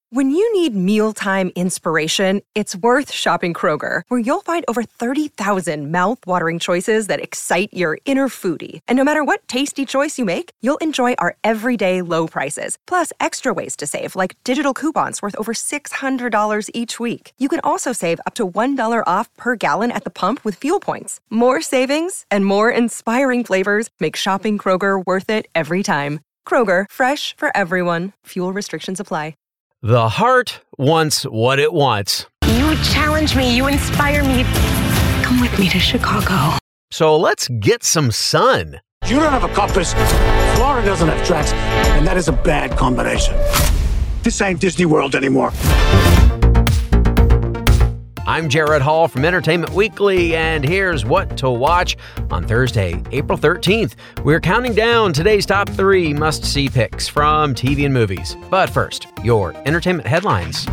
When you need mealtime inspiration, it's worth shopping Kroger, where you'll find over 30,000 mouth-watering choices that excite your inner foodie. And no matter what tasty choice you make, you'll enjoy our everyday low prices, plus extra ways to save, like digital coupons worth over $600 each week. You can also save up to $1 off per gallon at the pump with fuel points. More savings and more inspiring flavors make shopping Kroger worth it every time. Kroger, fresh for everyone. Fuel restrictions apply. The heart wants what it wants. You challenge me. You inspire me. Come with me to Chicago. So let's get some sun. You don't have a compass. Florida doesn't have tracks. And that is a bad combination. This ain't Disney World anymore. I'm Jared Hall from Entertainment Weekly, and here's what to watch on Thursday, April 13th. We're counting down today's top 3 must-see picks from TV and movies. But first, your entertainment headlines.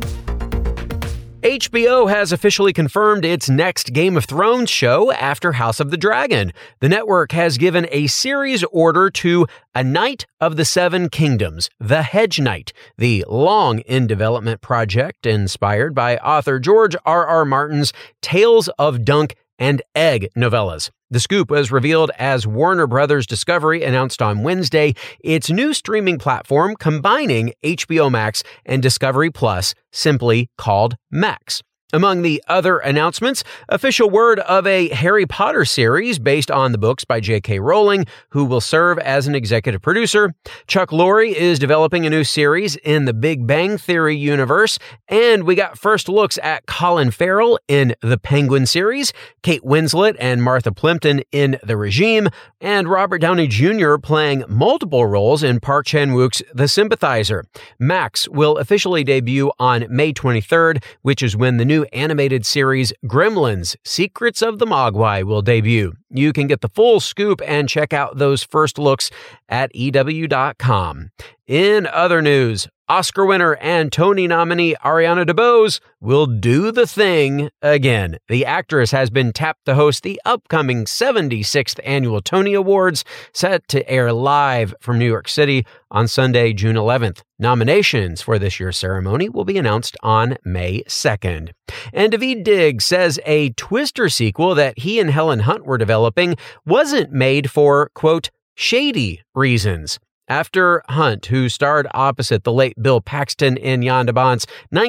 HBO has officially confirmed its next Game of Thrones show after House of the Dragon. The network has given a series order to A Knight of the Seven Kingdoms, The Hedge Knight, the long-in-development project inspired by author George R.R. Martin's Tales of Dunk and Egg novellas. The scoop was revealed as Warner Brothers Discovery announced on Wednesday its new streaming platform combining HBO Max and Discovery Plus, simply called Max. Among the other announcements, official word of a Harry Potter series based on the books by J.K. Rowling, who will serve as an executive producer. Chuck Lorre is developing a new series in the Big Bang Theory universe, and we got first looks at Colin Farrell in the Penguin series, Kate Winslet and Martha Plimpton in The Regime, and Robert Downey Jr. playing multiple roles in Park Chan-wook's The Sympathizer. Max will officially debut on May 23rd, which is when the new animated series Gremlins: Secrets of the Mogwai will debut. You can get the full scoop and check out those first looks at EW.com. In other news, Oscar winner and Tony nominee Ariana DeBose will do the thing again. The actress has been tapped to host the upcoming 76th Annual Tony Awards, set to air live from New York City on Sunday, June 11th. Nominations for this year's ceremony will be announced on May 2nd. And Daveed Diggs says a Twister sequel that he and Helen Hunt were developing wasn't made for, quote, shady reasons. After Hunt, who starred opposite the late Bill Paxton in Jan de Bont's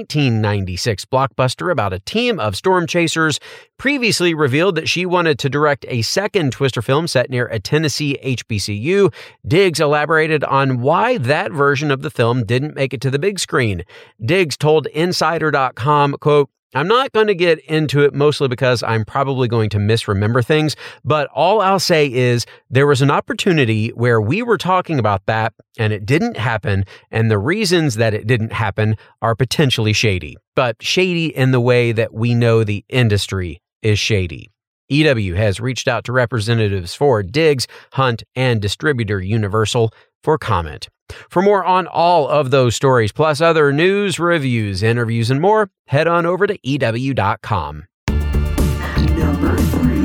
1996 blockbuster about a team of storm chasers, previously revealed that she wanted to direct a second Twister film set near a Tennessee HBCU, Diggs elaborated on why that version of the film didn't make it to the big screen. Diggs told Insider.com, quote, I'm not going to get into it mostly because I'm probably going to misremember things, but all I'll say is there was an opportunity where we were talking about that and it didn't happen, and the reasons that it didn't happen are potentially shady, but shady in the way that we know the industry is shady. EW has reached out to representatives for Diggs, Hunt, and distributor Universal for comment. For more on all of those stories, plus other news, reviews, interviews, and more, head on over to EW.com. Number 3.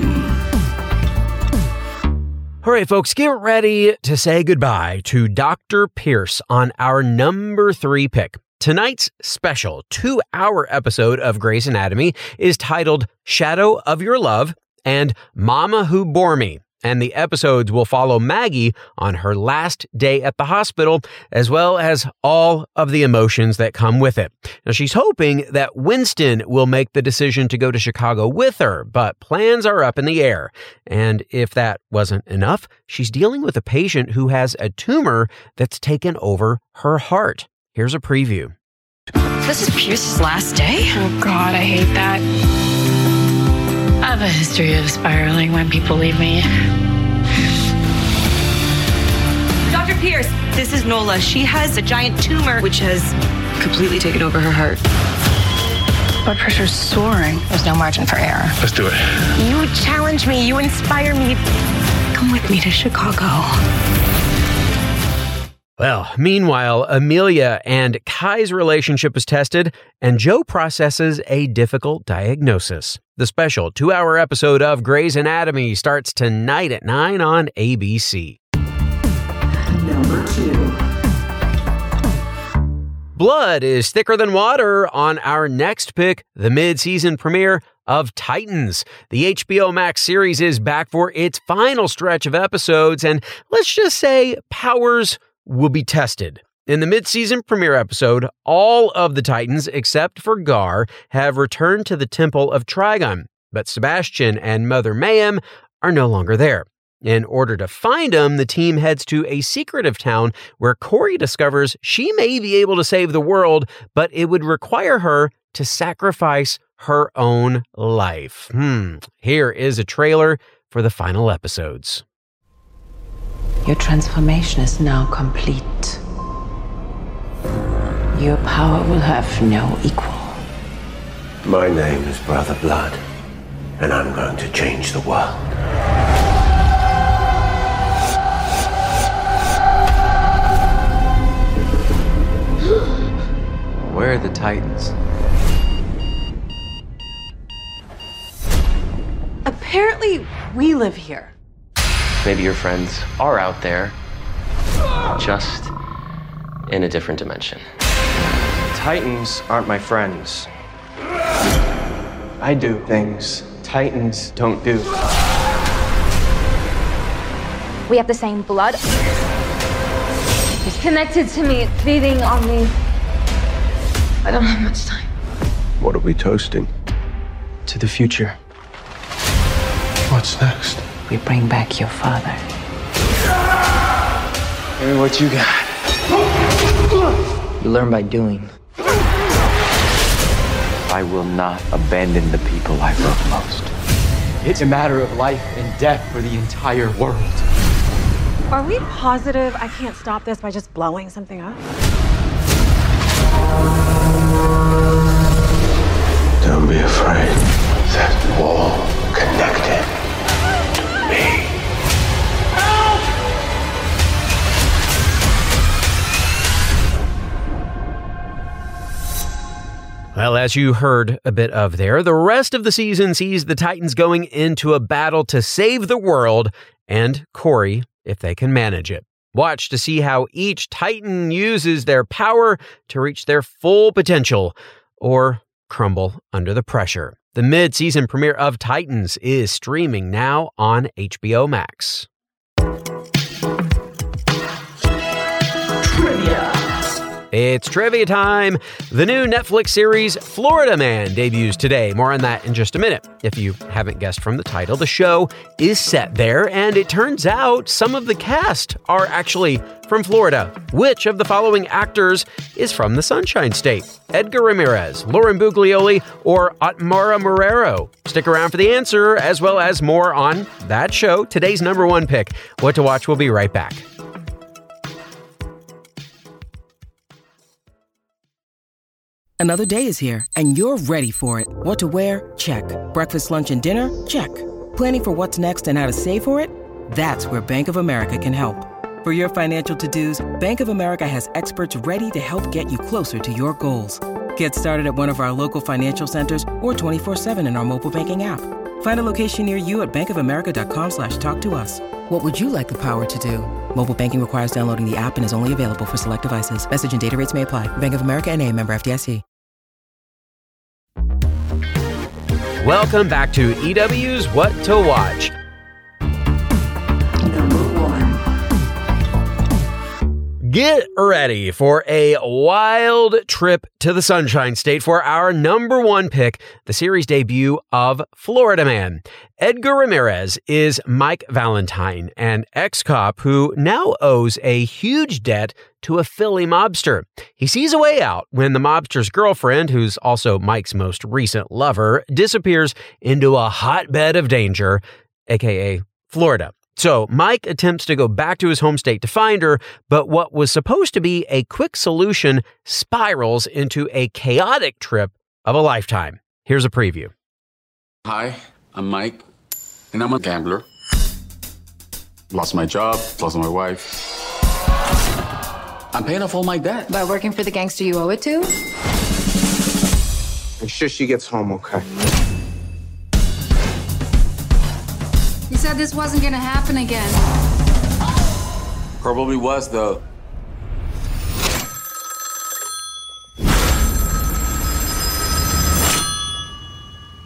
All right, folks, get ready to say goodbye to Dr. Pierce on our number 3 pick. Tonight's special 2-hour episode of Grey's Anatomy is titled Shadow of Your Love and Mama Who Bore Me. And the episodes will follow Maggie on her last day at the hospital, as well as all of the emotions that come with it. Now, she's hoping that Winston will make the decision to go to Chicago with her, but plans are up in the air. And if that wasn't enough, she's dealing with a patient who has a tumor that's taken over her heart. Here's a preview. This is Pierce's last day? Oh, God, I hate that. I have a history of spiraling when people leave me. Dr. Pierce, this is Nola. She has a giant tumor which has completely taken over her heart. Blood pressure's soaring. There's no margin for error. Let's do it. You challenge me. You inspire me. Come with me to Chicago. Well, meanwhile, Amelia and Kai's relationship is tested, and Joe processes a difficult diagnosis. The special 2-hour episode of Grey's Anatomy starts tonight at 9 on ABC. Number 2. Blood is thicker than water on our next pick, the mid-season premiere of Titans. The HBO Max series is back for its final stretch of episodes, and let's just say powers will be tested. In the mid-season premiere episode, all of the Titans, except for Gar, have returned to the Temple of Trigon, but Sebastian and Mother Mayhem are no longer there. In order to find them, the team heads to a secretive town where Kory discovers she may be able to save the world, but it would require her to sacrifice her own life. Here is a trailer for the final episodes. Your transformation is now complete. Your power will have no equal. My name is Brother Blood, and I'm going to change the world. Where are the Titans? Apparently, we live here. Maybe your friends are out there, just in a different dimension. Titans aren't my friends. I do things Titans don't do. We have the same blood. It's connected to me, it's feeding on me. I don't have much time. What are we toasting? To the future. What's next? We bring back your father. Give me what you got. You learn by doing. I will not abandon the people I love most. It's a matter of life and death for the entire world. Are we positive I can't stop this by just blowing something up? Don't be afraid. That's all connected to me. Well, as you heard a bit of there, the rest of the season sees the Titans going into a battle to save the world and Kory, if they can manage it. Watch to see how each Titan uses their power to reach their full potential or crumble under the pressure. The mid-season premiere of Titans is streaming now on HBO Max. It's trivia time. The new Netflix series Florida Man debuts today. More on that in just a minute. If you haven't guessed from the title, the show is set there, and it turns out some of the cast are actually from Florida. Which of the following actors is from the Sunshine State? Edgar Ramirez, Lauren Buglioli, or Otmara Marrero? Stick around for the answer, as well as more on that show, today's number one pick. What to watch, we'll be right back. Another day is here, and you're ready for it. What to wear? Check. Breakfast, lunch, and dinner? Check. Planning for what's next and how to save for it? That's where Bank of America can help. For your financial to-dos, Bank of America has experts ready to help get you closer to your goals. Get started at one of our local financial centers or 24/7 in our mobile banking app. Find a location near you at bankofamerica.com/talktous. What would you like the power to do? Mobile banking requires downloading the app and is only available for select devices. Message and data rates may apply. Bank of America NA, member FDIC. Welcome back to EW's What to Watch. Get ready for a wild trip to the Sunshine State for our number one pick, the series debut of Florida Man. Edgar Ramirez is Mike Valentine, an ex-cop who now owes a huge debt to a Philly mobster. He sees a way out when the mobster's girlfriend, who's also Mike's most recent lover, disappears into a hotbed of danger, aka Florida. So Mike attempts to go back to his home state to find her, but what was supposed to be a quick solution spirals into a chaotic trip of a lifetime. Here's a preview. Hi, I'm Mike, and I'm a gambler. Lost my job, lost my wife. I'm paying off all my debt. By working for the gangster you owe it to? Make sure she gets home, okay? You said this wasn't gonna happen again. Probably was, though.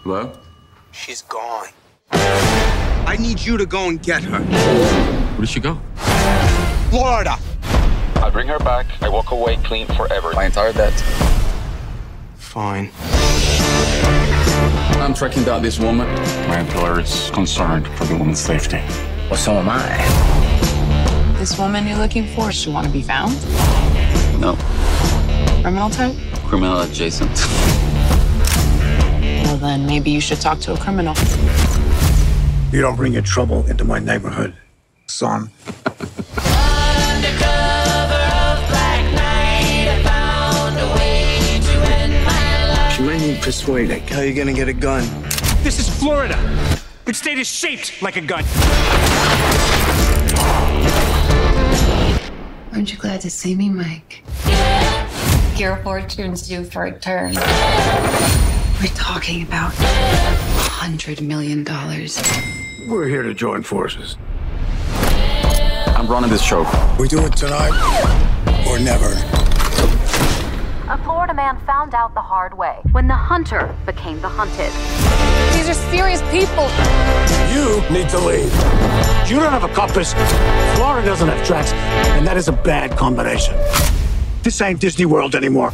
Hello? She's gone. I need you to go and get her. Where did she go? Florida. I bring her back. I walk away clean forever. My entire debt. Fine. I'm tracking down this woman. My employer is concerned for the woman's safety. Well, so am I. This woman you're looking for, does she want to be found? No. Criminal type? Criminal adjacent. Well, then maybe you should talk to a criminal. You don't bring your trouble into my neighborhood, son. She might need persuading. How are you gonna get a gun? This is Florida. The state is shaped like a gun. Aren't you glad to see me, Mike? Your fortune's due for a turn. We're talking about $100 million. We're here to join forces. I'm running this show. We do it tonight or never. A Florida man found out the hard way when the hunter became the hunted. These are serious people. You need to leave. You don't have a compass. Florida doesn't have tracks, and that is a bad combination. This ain't Disney World anymore.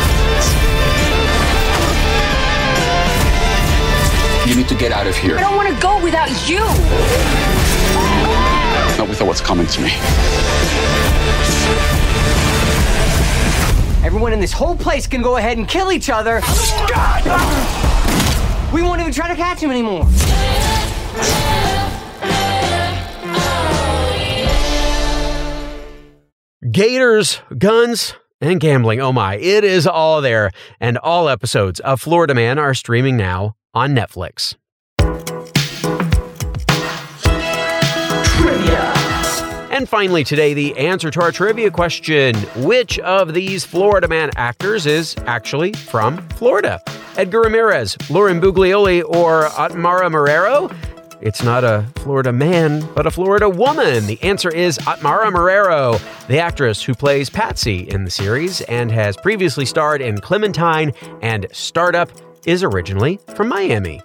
You need to get out of here. I don't want to go without you. Not without what's coming to me. Everyone in this whole place can go ahead and kill each other. We won't even try to catch him anymore. Gators, guns, and gambling. Oh my, it is all there. And all episodes of Florida Man are streaming now on Netflix. Trivia. And finally today, the answer to our trivia question. Which of these Florida Man actors is actually from Florida? Edgar Ramirez, Lauren Buglioli, or Atmara Marrero? It's not a Florida man, but a Florida woman. The answer is Atmara Marrero, the actress who plays Patsy in the series and has previously starred in Clementine and Startup, is originally from Miami.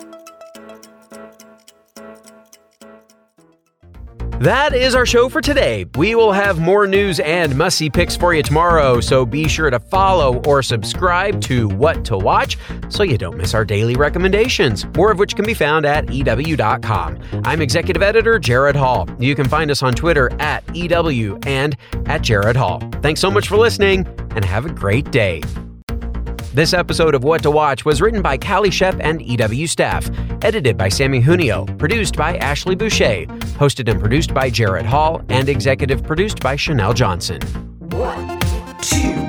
That is our show for today. We will have more news and must-see picks for you tomorrow, so be sure to follow or subscribe to What to Watch so you don't miss our daily recommendations, more of which can be found at EW.com. I'm Executive Editor Jared Hall. You can find us on Twitter at EW and at Jared Hall. Thanks so much for listening, and have a great day. This episode of What to Watch was written by Callie Shep and EW staff, edited by Sammy Junio, produced by Ashley Boucher, hosted and produced by Jared Hall, and executive produced by Chanel Johnson. 1, 2